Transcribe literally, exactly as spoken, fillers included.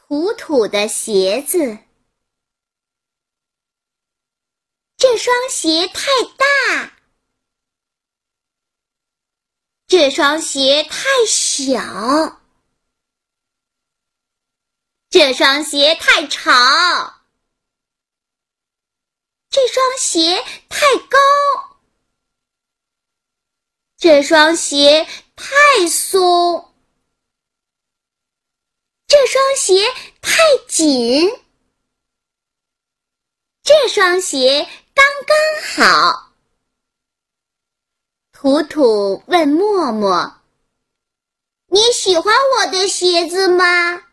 土土的鞋子。这双鞋太大，这双鞋太小，这双鞋太长，这双鞋太高，这双鞋太松，这双鞋太紧，这双鞋刚刚好。土土问默默：“你喜欢我的鞋子吗？”